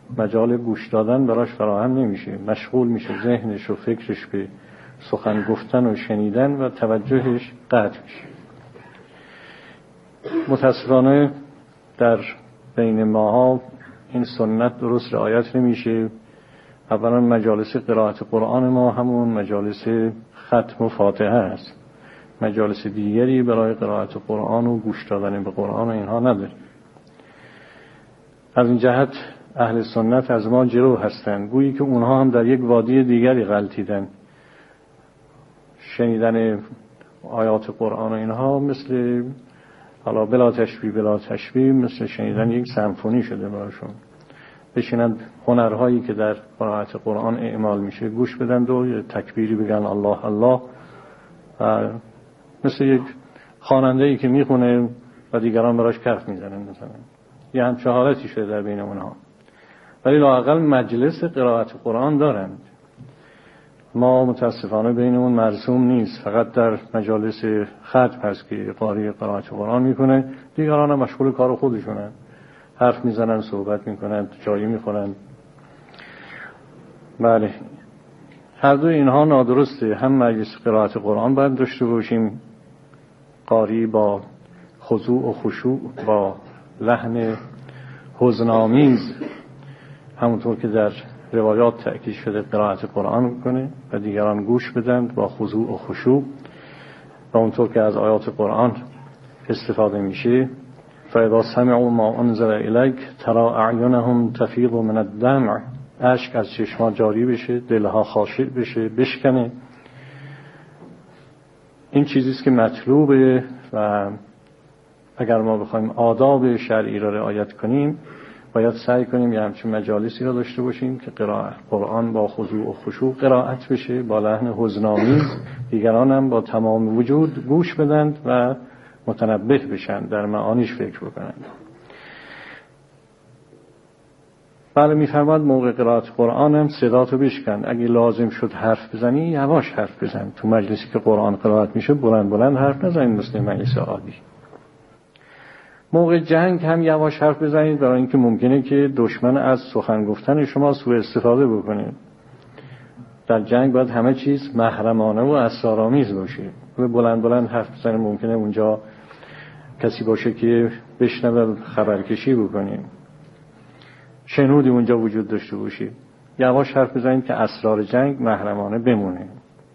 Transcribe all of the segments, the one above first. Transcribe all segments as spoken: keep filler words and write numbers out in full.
مجال گوش دادن براش فراهم نمیشه، مشغول میشه ذهنش و فکرش به سخن گفتن و شنیدن و توجهش قطع میشه. متاسفانه در بین ماها این سنت درست رعایت نمیشه. اولا مجالس قرائت قرآن ما همون مجالس ختم و فاتحه است، مجالس دیگری برای قرائت قرآن و گوش دادن به قرآن و اینها نداره. از این جهت اهل سنت از ما جلو هستند، گویی که اونها هم در یک وادی دیگری غلطیدن. شنیدن آیات قرآن و اینها مثل حالا بلا تشبیه بلا تشبیه مثل شنیدن یک سمفونی شده براشون. بشینند هنرهایی که در قرائت قرآن اعمال میشه گوش بدند و تکبیری بگن الله الله، و مثل یک خواننده‌ای که میخونه و دیگران براش کف میزنن مثلا، یه همچه حالتی شده در بین اونها. ولی لااقل مجلس قرائت قرآن دارند. ما متاسفانه بینمون مرسوم نیست، فقط در مجالس ختم هست که قاری قرائت قرآن میکنه، دیگران هم مشغول کار خودشونن، حرف میزنن، صحبت میکنن، چای میخورن. بله، هر دو اینها نادرسته. هم مجلس قرائت قرآن باید داشته باشیم، قاری با خضوع و خشوع، با لحن حزن‌آمیز، همونطور که در روایات تأکید شده قرائت قرآن کنه و دیگران گوش بدند با خضوع و خشوع، و اونطور که از آیات قرآن استفاده میشه. فاذا سمعوا ما انزل الیک ترى اعینهم تفیض من الدمع، اشک از چشما جاری بشه، دلها خاشع بشه، بشکنه. این چیزیست که مطلوبه و اگر ما بخوایم آداب شرعی را رعایت کنیم باید سعی کنیم یه همچین مجالسی را داشته باشیم که قرائت قرآن با خضوع و خشوع قرائت بشه، با لحن حزن‌آمیز، دیگران هم با تمام وجود گوش بدند و متنبه بشن، در معانیش فکر بکنند. بله، میفرماد موقع قرائت قرآن هم صداتو بشکن، اگه لازم شد حرف بزنی یواش حرف بزن. تو مجلسی که قرآن قرائت میشه بلند بلند حرف نزنید مثل مجلس عادی. موقع جنگ هم یواش حرف بزنید، برای اینکه ممکنه که دشمن از سخن گفتن شما سوء استفاده بکنه. در جنگ باید همه چیز محرمانه و اسرارآمیز باشه. بلند بلند حرف بزنید ممکنه اونجا کسی باشه که بشنوه خبرکشی بکنه، شنودی اونجا وجود داشته باشه. یواش حرف بزنید که اسرار جنگ محرمانه بمونه.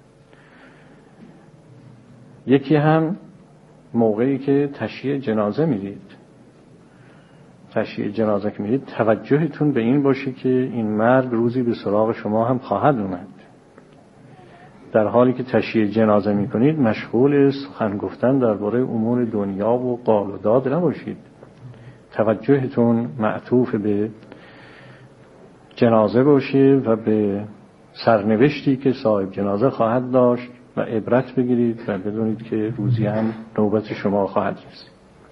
یکی هم موقعی که تشییع جنازه میرید، تشییع جنازه که میرید توجهتون به این باشه که این مرگ روزی به سراغ شما هم خواهد اومد. در حالی که تشییع جنازه میکنید مشغول سخن گفتن درباره امور دنیا و قال و داد نباشید. توجهتون معطوف به جنازه باشه و به سرنوشتی که صاحب جنازه خواهد داشت و عبرت بگیرید و بدونید که روزی هم نوبت شما خواهد رسید.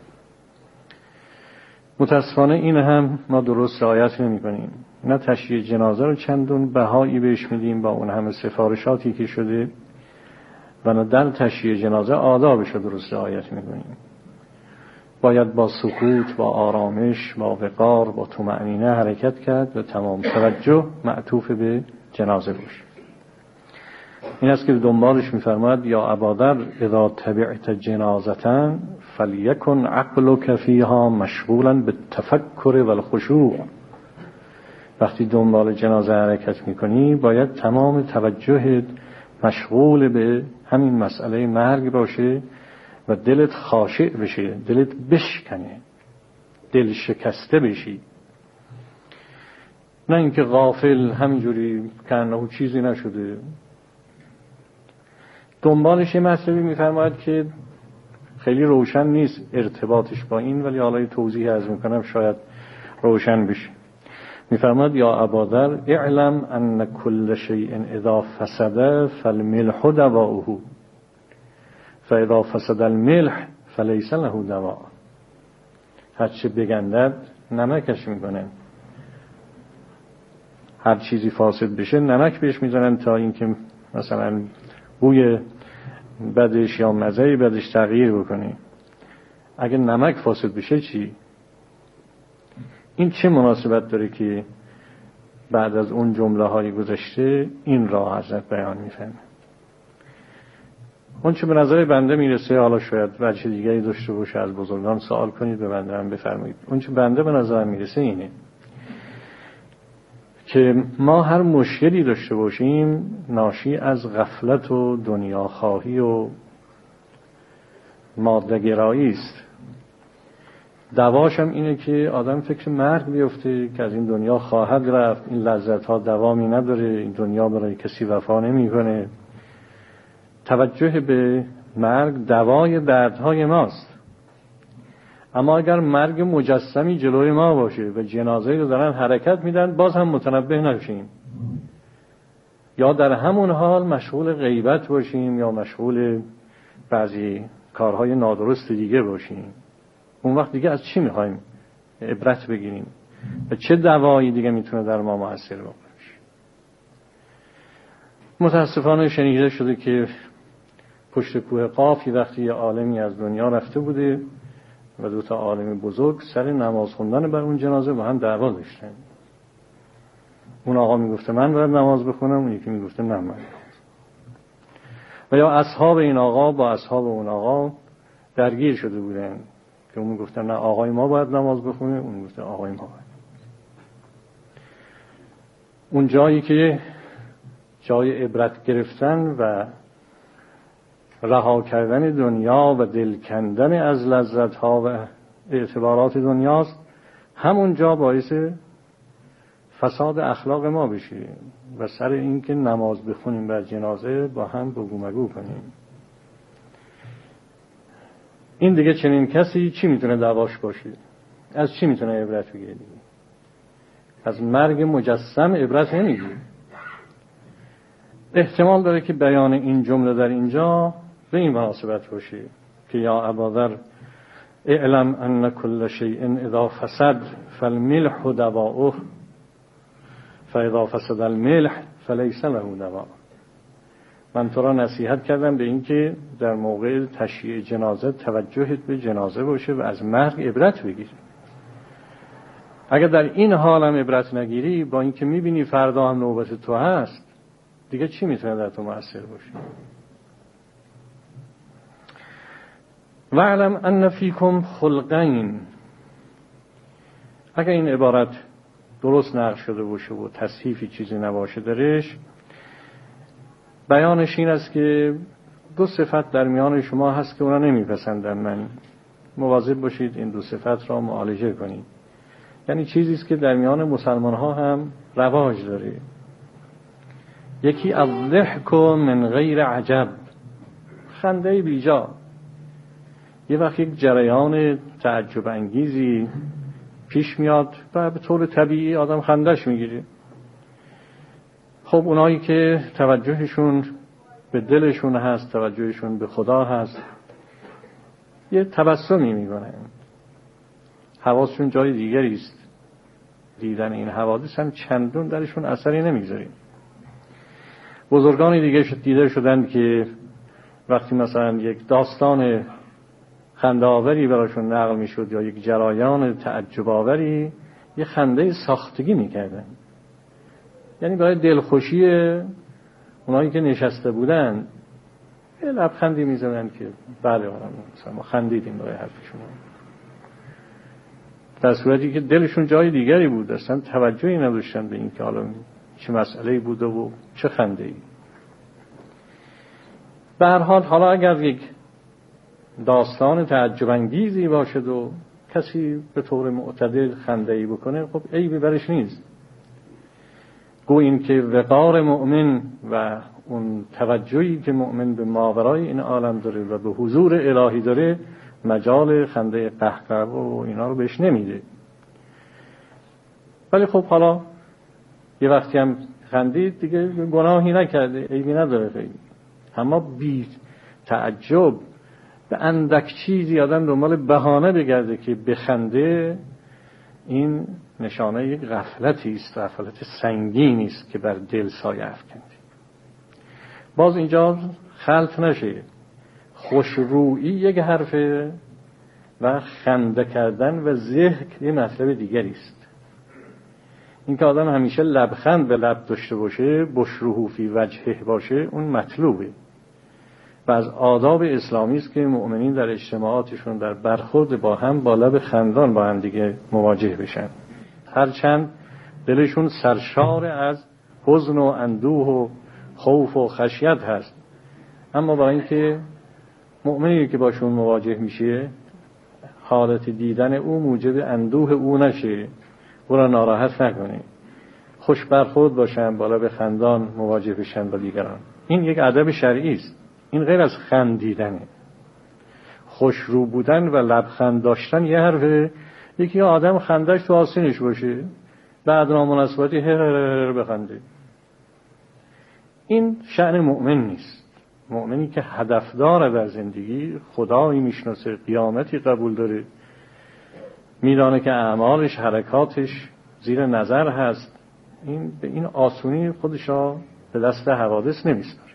متاسفانه این هم ما درست رعایت نمی‌کنیم. نه تشییع جنازه رو چندون بهایی بهش میدیم با اون همه سفارشاتی که شده، و نه در تشییع جنازه آدابش رو درست رعایت می‌کنیم. باید با سکوت، با آرامش، با وقار، با طمأنینه حرکت کرد و تمام توجه معطوف به جنازه باشه. این است که دنبالش می‌فرماد یا ابادر اذا تبعت جنازتن فلیکن عقلک فیها مشغولا بالتفکر والخشوع. وقتی دنبال جنازه حرکت می‌کنی باید تمام توجهت مشغول به همین مسئله مرگ باشه و دلت خاشع بشه، دلت بشکنه، دل شکسته بشی. نه اینکه غافل همینجوری کنه چیزی نشده. دنبالش یه مطلبی میفرماید که خیلی روشن نیست ارتباطش با این، ولی حالا توضیح از میکنم شاید روشن بشه. میفرماید یا ابادر اعلم ان کل شیء اذا فسد فالملح دواؤه فاذا فسد الملح فلیس له دواء. هر چه بگندد نمکش میکنه. هر چیزی فاسد بشه نمک بهش میزنن تا اینکه مثلا بوی بدش یا مزه بدش تغییر بکنه. اگه نمک فاسد بشه چی؟ این چه مناسبت داره که بعد از اون جمله های گذشته این را حضرت بیان می‌فرماید. اون چه به نظر بنده میرسه، حالا شاید وجه دیگری داشته باشه، از بزرگان سوال کنید، به بنده هم بفرمایید. اون چه بنده به نظر میرسه اینه که ما هر مشکلی داشته باشیم ناشی از غفلت و دنیاخواهی و ماده‌گرایی است. دواش هم اینه که آدم فکر مرگ بیفته که از این دنیا خواهد رفت، این لذت ها دوامی نداره، این دنیا برای کسی وفا نمی‌کنه. توجه به مرگ دوای دردهای ماست. اما اگر مرگ مجسمی جلوی ما باشه و جنازه رو دارن حرکت میدن، باز هم متنبه نشیم، یا در همون حال مشغول غیبت باشیم یا مشغول بعضی کارهای نادرست دیگه باشیم. اون وقت دیگه از چی میخوایم عبرت بگیریم و چه دوایی دیگه میتونه در ما مؤثر باشه؟ متاسفانه شنیده شده که پشت کوه قاف وقتی یه عالمی از دنیا رفته بوده و دو تا عالم بزرگ سر نماز خوندن بر اون جنازه با هم دعوا داشتن. اون آقا میگفته من باید نماز بخونم، اون یکی میگفته نه من. و یا اصحاب این آقا با اصحاب اون آقا درگیر شده بودن که اون میگفتن نه آقای ما باید نماز بخونه، اون میگفته آقای ما باید. اون جایی که جای عبرت گرفتن و رها کردن دنیا و دل کندن از لذت ها و اعتبارات دنیاست، همون جا باعث فساد اخلاق ما بشه و سر این که نماز بخونیم بر جنازه با هم بگو مگو کنیم. این دیگه چنین کسی چی میتونه دعواش باشه؟ از چی میتونه عبرت بگیره؟ از مرگ مجسم عبرت نمیگیره. احتمال داره که بیان این جمله در اینجا به این مناسبت باشه که یا اباذر اعلم ان کل شیء اذا فسد فالملح دواؤه فاذا فسد الملح فلیس له دواء. من تو را نصیحت کردم به این که در موقع تشییع جنازه توجهت به جنازه باشه و از مرگ عبرت بگیر. اگر در این حال هم عبرت نگیری، با اینکه میبینی فردا هم نوبت تو هست، دیگه چی میتونه در تو مؤثر باشه؟ وَاعْلَمْ أَنَّ فِيكُمْ خُلْقَيْنِ. اگر این عبارت درست نقل شده باشه و تصحیفی چیزی نباشه درش، بیانش این است که دو صفت در میان شما هست که اونا نمیپسندن. من مواظب باشید این دو صفت را معالجه کنید. یعنی چیزی است که در میان مسلمان ها هم رواج داره. یکی الضحک من غیر عجب، خنده بیجا. یه وقت یک جریان تعجب انگیزی پیش میاد و به طور طبیعی آدم خندش میگیره. خب اونایی که توجهشون به دلشون هست، توجهشون به خدا هست، یه تبسمی میکنن، حواسشون جای دیگری است. دیدن این حوادث هم چندون درشون اثری نمیگذاره. بزرگانی دیگه دیده شدن که وقتی مثلا یک داستان خنده‌آوری براشون نقل میشد یا یک جریان تعجب آوری، یه خنده ساختگی میکردن. یعنی برای دلخوشی اونایی که نشسته بودن یه لبخندی میزدن که بله مثلا ما خندیدیم برای حرف شما، در صورتی که دلشون جای دیگری بود، اصلا توجهی نداشتن به این که حالا چه مسئله‌ای بوده و چه خنده‌ای. به هر حال حالا اگر یک داستان تعجب انگیزی باشد و کسی به طور معتدل خنده‌ای بکنه، خب عیبی برش نیست. گو این که وقار مؤمن و اون توجهی که مؤمن به ماورای این عالم داره و به حضور الهی داره مجال خنده قهقه و اینا رو بهش نمیده. ولی خب حالا یه وقتی هم خندید دیگه گناهی نکرده، عیبی نداره خیلی. اما بی تعجب به اندک چیزی آدم دنبال بهانه بگرده که بخنده، این نشانه یک غفلتی است، غفلت سنگینی است که بر دل سایه افکنده. باز اینجا خلط نشه، خوشرویی یک حرفه و خنده کردن و ضحک یه مطلب دیگری است. این که آدم همیشه لبخند به لب داشته باشه، بشروه فی وجهه باشه، اون مطلوبه و از آداب اسلامی است که مؤمنین در اجتماعاتشون در برخورد با هم با لب خندان با هم دیگه مواجه بشن، هرچند دلشون سرشار از حزن و اندوه و خوف و خشیت هست، اما با اینکه مؤمنی که باشون مواجه میشه حالت دیدن او موجب اندوه او نشه، او را ناراحت نکنه، خوش برخورد باشن، بالا به خندان مواجه بشن با دیگران. این یک ادب شرعی است، این غیر از خندیدنه. خوش رو بودن و لبخند داشتن یه حرفه، یکی آدم خندش تو آستینش باشه بعد نامناسبتی هر هر هر بخنده. این شأن مؤمن نیست. مؤمنی که هدف داره در زندگی، خدایی میشناسه، قیامتی قبول داره، میدانه که اعمالش، حرکاتش زیر نظر هست، این به این آسونی خودش را به دست حوادث نمیسپاره.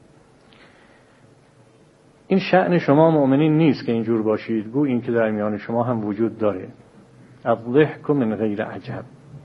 این شأن شما مؤمنین نیست که اینجور باشید، گو این که در میان شما هم وجود داره. الضحک من غیر عجب.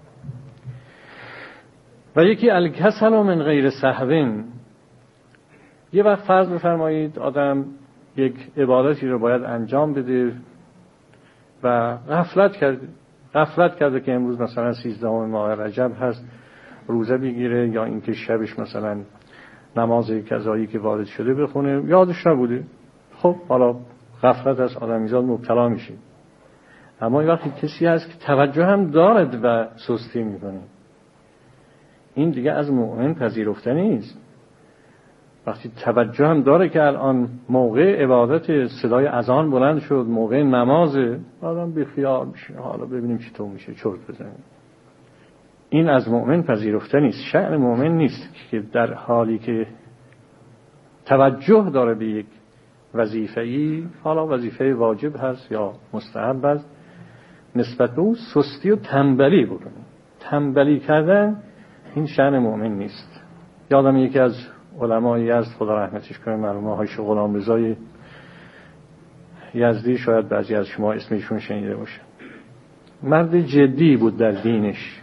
و یکی الکسل من غیر سهو. یه وقت فرض بفرمایید آدم یک عبادتی رو باید انجام بده و غفلت کرده غفلت کرده که امروز مثلا سیزدهم ماه رجب هست، روزه بگیره، یا اینکه شبش مثلا نماز قضایی که وارد شده بخونه، یادش نبوده. خب حالا غفلت از آدمیزاد مبتلا میشه. اما این وقتی کسی هست که توجه هم دارد و سستی میکنه، این دیگه از مؤمن پذیرفته نیست. وقتی توجه هم داره که الان موقع عبادت، صدای اذان بلند شد، موقع نماز، آدم بیخیال میشه، حالا ببینیم چی تو میشه، چرت بزنیم. این از مؤمن پذیرفته نیست. شأن مؤمن نیست که در حالی که توجه داره به یک وظیفه‌ای، حالا وظیفه واجب هست یا مستحب هست، نسبت به اون سستی و تنبلی بکنه. تنبلی کردن این شأن مؤمن نیست. یادم یکی از علمای یزد، خدا رحمتش کنه، مرحوم آقای غلامرضا یزدی، شاید بعضی از شما اسمشون شنیده باشه، مرد جدی بود در دینش.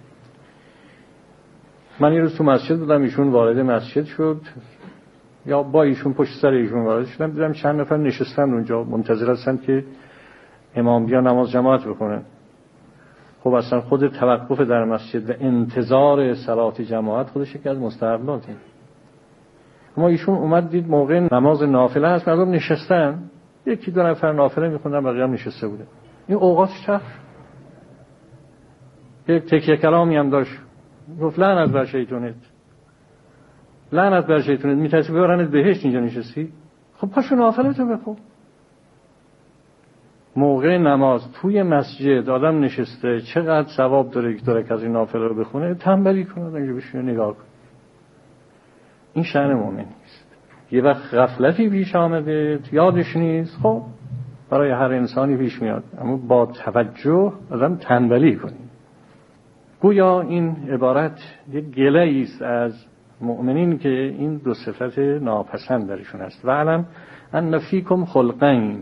من یه روز تو مسجد بودم، ایشون وارد مسجد شد، یا با ایشون پشت سر ایشون وارد شدم، دیدم چند نفر نشستن اونجا منتظر هستن که امام بیا نماز جماعت بکنه. خب اصلا خود توقف در مسجد و انتظار صلات جماعت خودش یکی از مستحباته. اما ایشون اومد دید موقع نماز نافله هست، مردم نشستن، یکی دو نفر نافله میخوندن، بقیه هم نشسته بوده. این اوقاتش چرخ. یک تکیه کلامی هم داشت، گفت لعنت بر شیطونت، لعنت بر شیطونت، میترسی ببرنت بهشت اینجا نشستی؟ خب پاشو نافلتو بخون. موقع نماز توی مسجد آدم نشسته، چقدر ثواب داره که داره که از این نافله رو بخونه، تنبلی کنه، اینجا بشینه نگاه کن. این شأن مؤمن نیست. یه وقت غفلتی پیش آمده، یادش نیست، خب برای هر انسانی پیش میاد، اما با توجه آدم تنبلی کنه. گویا این عبارت یک گله است از مؤمنین که این دو صفت ناپسند درشون است. و علم ان فیکم خلقین،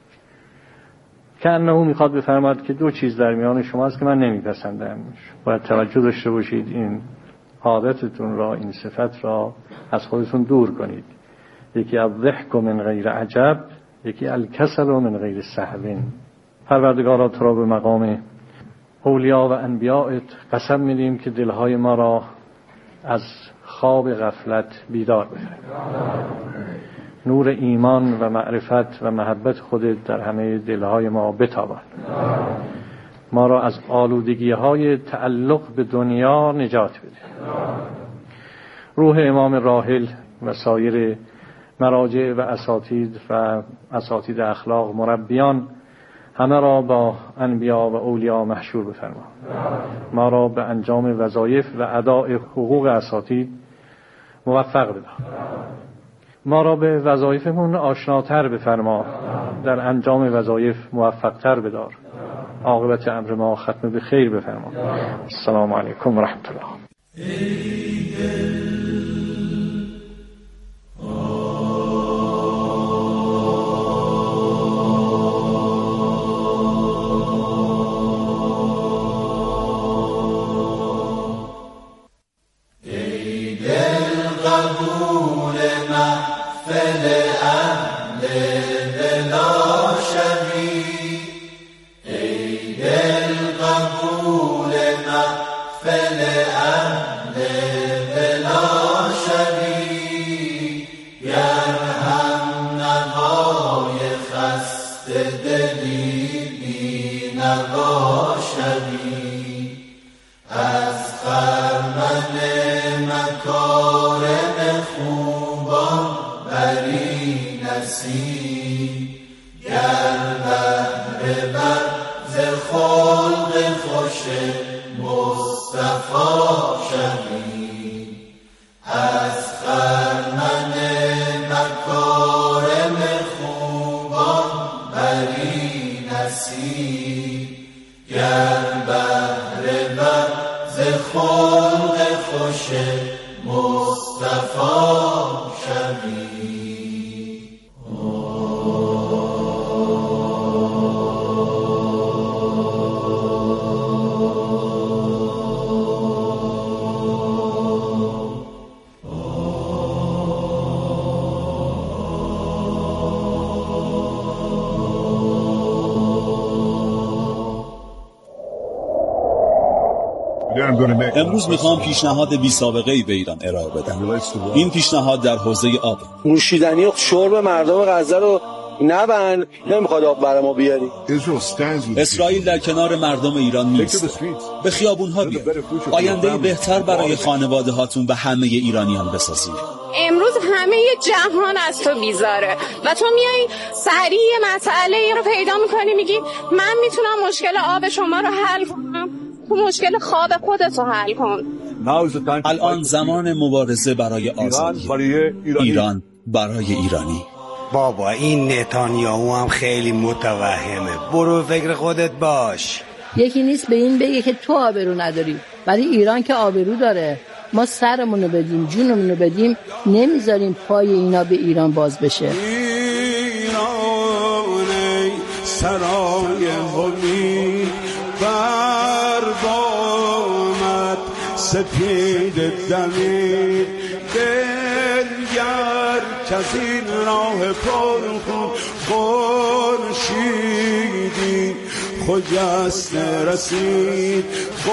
که انه میخواد بفرماد که دو چیز در میان شما است که من نمیپسندم. باید توجه داشته باشید، این عادتتون را، این صفت را از خودتون دور کنید. یکی الضحک من غیر عجب، یکی الکسل من غیر سهو. پروردگارا تو را به مقام اولیا و انبیائت قسم میدیم که دلهای ما را از خواب غفلت بیدار بفرما. نور ایمان و معرفت و محبت خودت در همه دلهای ما بتابان. ما را از آلودگی های تعلق به دنیا نجات بده. روح امام راحل و سایر مراجع و اساتید و اساتید اخلاق مربیان همه را با انبیا و اولیا محشور بفرما. ما را به انجام وظایف و اداء حقوق اساتید موفق بدار. ما را به وظایفمون آشناتر بفرما، در انجام وظایف موفقتر بدار. عاقبت امر ما ختم به خیر بفرما. السلام علیکم و رحمت الله. محفل اهل بلا شوی، گر هم نوای خسته دلی بی نوا شوی، از خرمن مکارم خوبان بری نصیب، گر بهره بر ز خلق خوش مصطفی شوی، از خرمن مکارم خوبان بری نصیب، گر بهره بر ز خلق خوش مصطفی شوی. امروز میخوام پیشنهاد بی سابقه ای به ایران ارائه بدم. این پیشنهاد در حوزه آب. نوشیدنی و شرب مردم غزه رو نبند، نمیخواد آب برای ما بیاری. اسرائیل در کنار مردم ایران نیست. به خیابون‌ها بیاد. آینده بهتر برای خانواده هاتون و همه ایرانیان بسازید. امروز همه جهان از تو بیزاره و تو میای سریع مسئله رو پیدا میکنی، میگی من میتونم مشکل آب شما رو حل کنم، تو مشکل خواب خودت رو حل کن. الان زمان مبارزه برای آزادی ایران برای ایرانی. بابا این نتانیاهو هم خیلی متوهمه، برو فکر خودت باش. یکی نیست به این بگه که تو آبرو نداری، ولی ایران که آبرو داره. ما سرمونو بدیم، جونمونو بدیم، نمیذاریم پای اینا به ایران باز بشه. ایران سرای امید بر بامت سپید دمید، دلگر کسی راه پرخون خورشیدی خجسته رسید،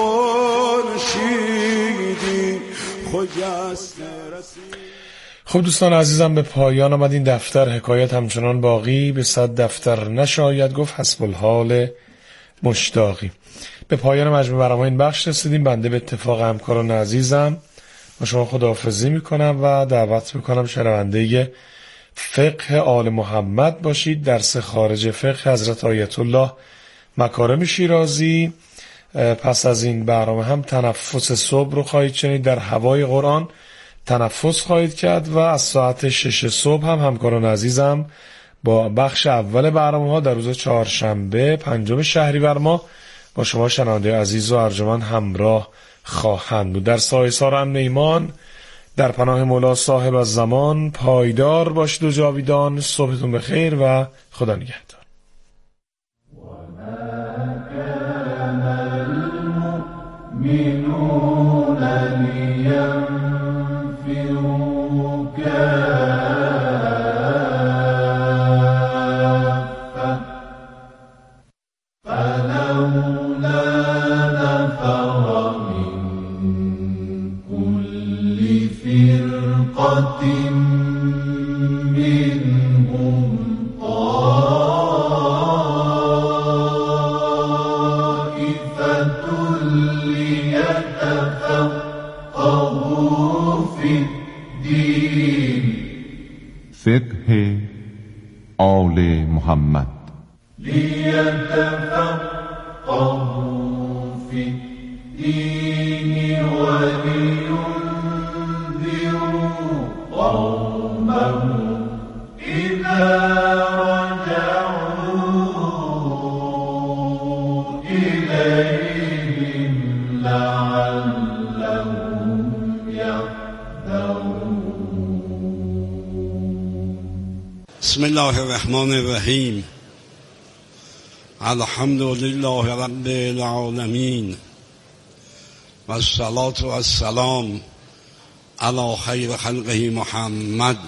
خورشیدی خجسته رسید. خب دوستان عزیزم، به پایان آمد این دفتر. حکایت همچنان باقی، به صد دفتر نشاید گفت حسب الحال مشتاقی. به پایان مجموع برنامه این بخش رسیدیم. بنده به اتفاق همکاران عزیزم با شما خداحافظی میکنم و دعوت میکنم شنونده فقه آل محمد باشید. درس خارج فقه حضرت آیت الله مکارم شیرازی. پس از این برنامه هم تنفس صبح رو خواهید شنید، در هوای قرآن تنفس خواهید کرد و از ساعت شش صبح هم همکاران عزیزم با بخش اول برنامه ها در روز چهارشنبه پنجم شهریور ماه با شما شنونده عزیز و ارجمند همراه خواهند بود. در سایه سار امن ایمان در پناه مولا صاحب از زمان پایدار باشید و جاویدان. صبحتون بخیر و خدا نگهدار. فقه آل محمد. لیتفقهوا فی الدین ولینذروا قومهم اذا رجعوا الیهم لعلهم یحذرون. بسم الله الرحمن الرحیم. الحمد لله رب العالمین و الصلاة و السلام علی خیر خلقه محمد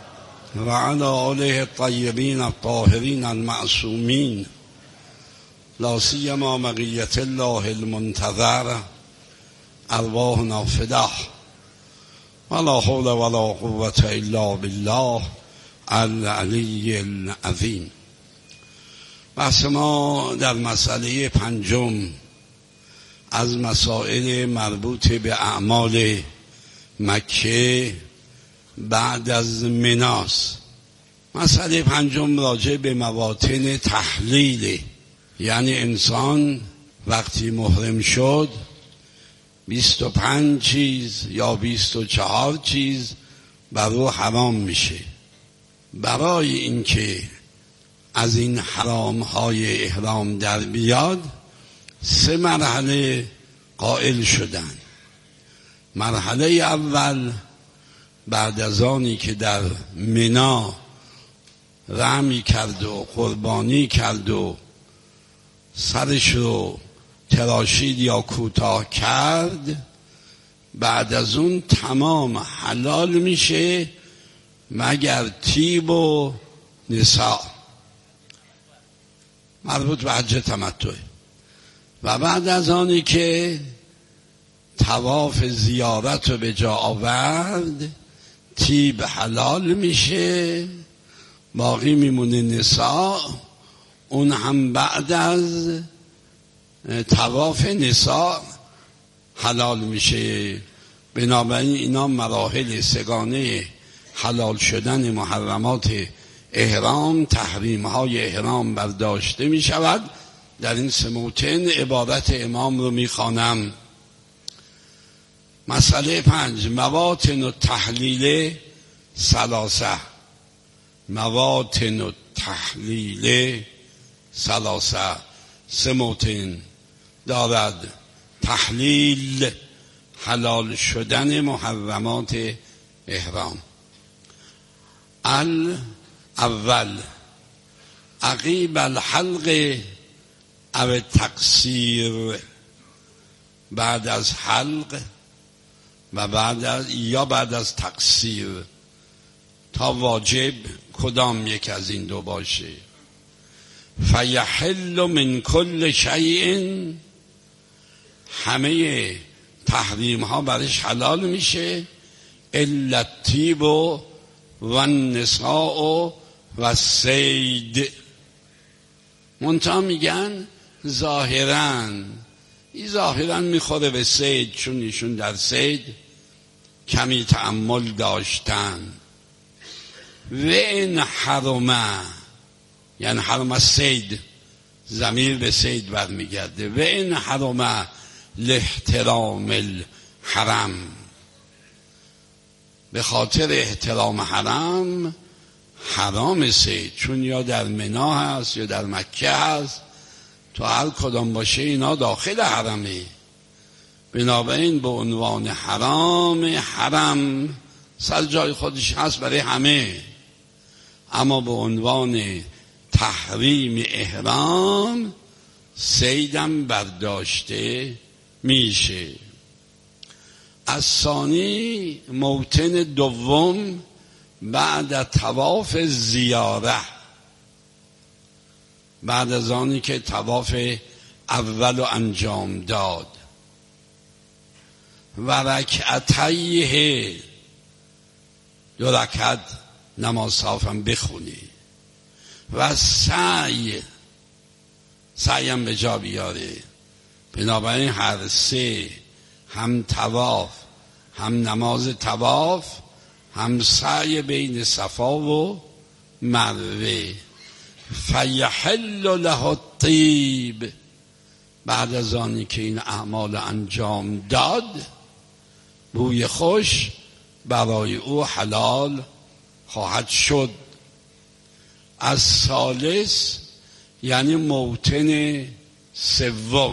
و علی آله الطیبین الطاهرین المعصومین لا سیما مقیت الله المنتظر ارواحنا فداه ولا حول ولا قوة الا بالله العلی العظیم. بحث ما در مسئله پنجم از مسائل مربوط به اعمال مکه بعد از مناس. مسئله پنجم راجع به مواطن تحلیل، یعنی انسان وقتی محرم شد بیست و پنج چیز یا بیست و چهار چیز بر او حرام میشه. برای اینکه از این حرام های احرام در بیاد سه مرحله قائل شدن. مرحله اول بعد از آنی که در منا رمی کرد و قربانی کرد و سرش رو تراشید یا کوتاه کرد، بعد از اون تمام حلال میشه مگر طیب و نساء، مربوط به حج تمتع. و بعد از آنی که طواف زیارت رو به جا آورد طیب حلال میشه، باقی میمونه نساء، اون هم بعد از طواف نساء حلال میشه. بنابراین اینا مراحل سگانه حلال شدن محرمات احرام، تحریم های احرام برداشته می شود. در این سه موطن عبارت امام رو می خوانم. مسئله پنج، مواطن التحلیل ثلاثه. مواطن التحلیل ثلاثه، سه موطن دارد تحلیل، حلال شدن محرمات احرام. الاول عقیب الحلق او تقصیر، بعد از حلق و بعد از یا بعد از تقصیر تا واجب کدام یک از این دو باشه. فیحل من کل شیء، همه تحریم ها برش حلال میشه الا الطیب و النساء و الصید. منتها میگن ظاهراً، این ظاهراً میخوره به صید، چون ایشون در صید کمی تأمل داشتن. و این حرمه، یعنی حرم صید، ضمیر به صید برمیگرده. و این حرمه لاحترام الحرم، به خاطر احترام حرم حرام صید، چون یا در منا هست یا در مکه هست، تو هر کدام باشه اینا داخل حرمه. بنابراین به عنوان حرام، حرم سر جای خودش هست برای همه، اما به عنوان تحریم احرام صیدم برداشته میشه. از ثانی موطن دوم بعد طواف زیاره، بعد از آنی که طواف اول انجام داد و رکعتیه، دو رکعت نماز صافم بخونی و سعی سعیم به جا بیاره. بنابراین هر سه، هم طواف، هم نماز طواف، هم سعی بین صفا و مروه. فیحل له الطیب، بعد از آنی که این اعمال انجام داد بوی خوش برای او حلال خواهد شد. از ثالث یعنی موطن سوم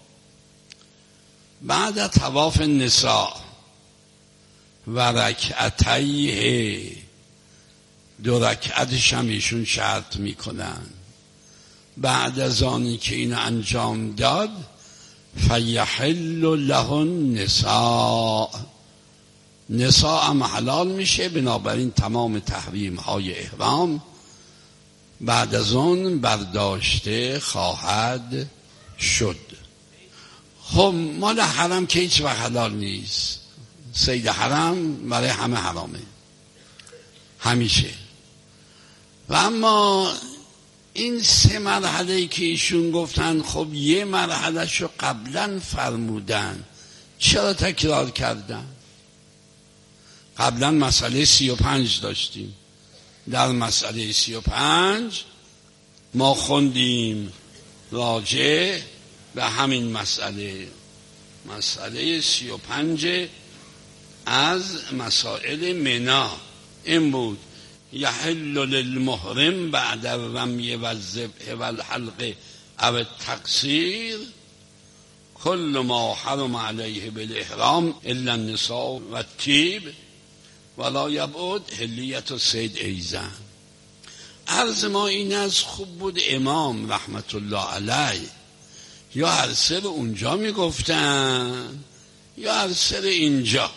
بعد طواف نساء و رکعتیه، دو رکعتش هم ایشون شرط میکنن. بعد از آنی که این انجام داد فیحل له النساء، نساء هم حلال میشه. بنابراین تمام تحریم های احرام بعد از اون برداشته خواهد شد. خب مال حرم که هیچ وقت حلال نیست، صید حرم برای همه حرامه همیشه. و اما این سه مرحله که ایشون گفتن خب یه مرحله شو قبلا فرمودن، چرا تکرار کردن؟ قبلا مسئله سی و پنج داشتیم، در مسئله سی و پنج ما خوندیم راجع به همین مسئله، مسئله سی و پنج از مسائل منا این بود: یحل للمحرم بعد الرمی والذبح والحلق او التقصیر کل ما حرم علیه بالاحرام الا النساء و الطیب ولا یبعد حلیت و صید ایزن. عرض ما این از خوب بود امام رحمت الله علیه یا هر سر اونجا میگفتن یا هر سر اینجا،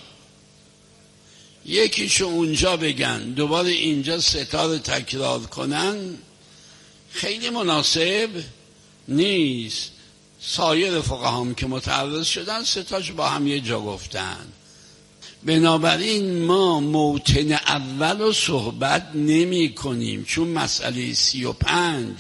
یکیشو اونجا بگن دوباره اینجا ستاره تکرار کنن خیلی مناسب نیست. سایر فقهام که متعرض شدن ستاش با هم یه جا گفتن. بنابراین ما موطن اول رو صحبت نمی کنیم، چون مسئله سی و پنج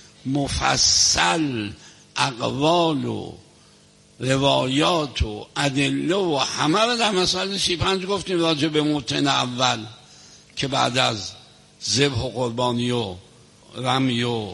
مفصل اقوال و روایات و ادله و همه رو در مسئله سی و پنج گفتیم راجع به موطن اول که بعد از ذبح و قربانی و رمی و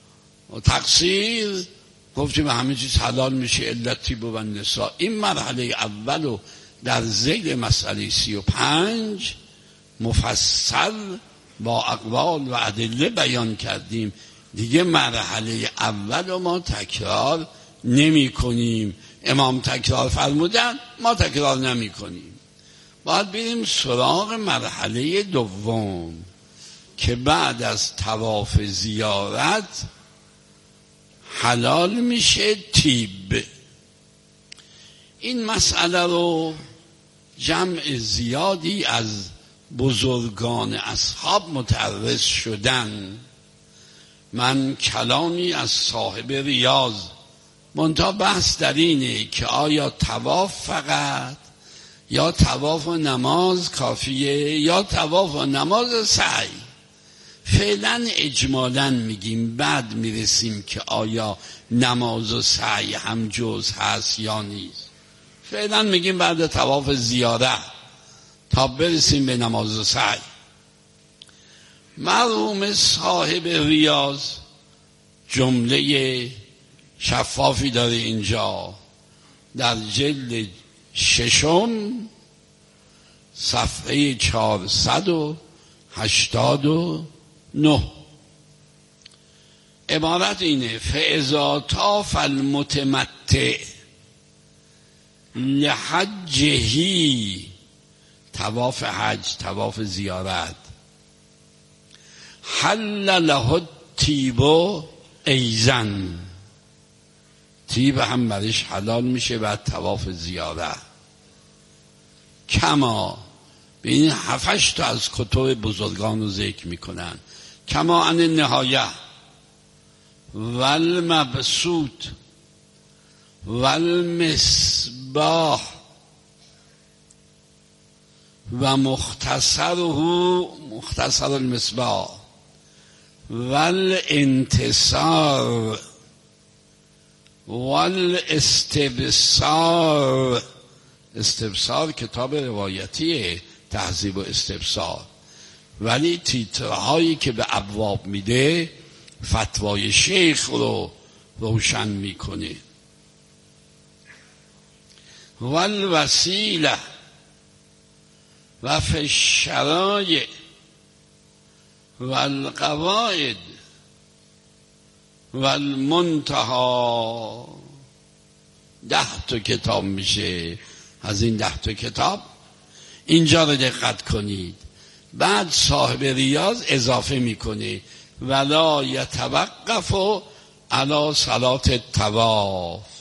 تقصیر گفتیم همه چیز حلال میشه الا الطیب و النساء. این مرحله اول رو در ذیل مسئله سی و پنج مفصل با اقوال و ادله بیان کردیم. دیگه مرحله اول رو ما تکرار نمی کنیم. امام تکرار فرمودن، ما تکرار نمی کنیم. باید بریم سراغ مرحله دوم که بعد از طواف زیارت حلال میشه طیب. این مسئله رو جمع زیادی از بزرگان اصحاب متعرض شدن. من کلامی از صاحب ریاض منتها بحث در اینه که آیا طواف فقط یا طواف و نماز کافیه یا طواف و نماز سعی. فعلا اجمالا میگیم، بعد میرسیم که آیا نماز و سعی هم جز هست یا نیست. فعلا میگیم بعد طواف زیاره تا برسیم به نماز و سعی. مرحوم صاحب ریاض جمله شفافی داره اینجا در جلد ششم صفحه چهارصد و هشتاد و نه. عبارت اینه: فاذا طاف المتمتع لحجهی، طواف حج، طواف زیارت، حل له الطیب ایزن، طیب هم برش حلال میشه بعد طواف زیارت. کما به این هفتش تا از کتب بزرگان رو ذکر میکنن. کما ان نهایه والمبسوط والمصباح و مختصره مختصر المصباح والانتصار والاستبصار. استبصار کتاب روایتیه، تهذیب و استبصار، ولی تیترهایی که به ابواب میده فتوای شیخ رو روشن میکنه. والوسیله و فی الشرایع والقواعد والمنتهى. ده تا کتاب میشه. از این ده تا کتاب اینجا رو دقت کنید. بعد صاحب ریاض اضافه میکنه ولا یتوقف علی صلات الطواف.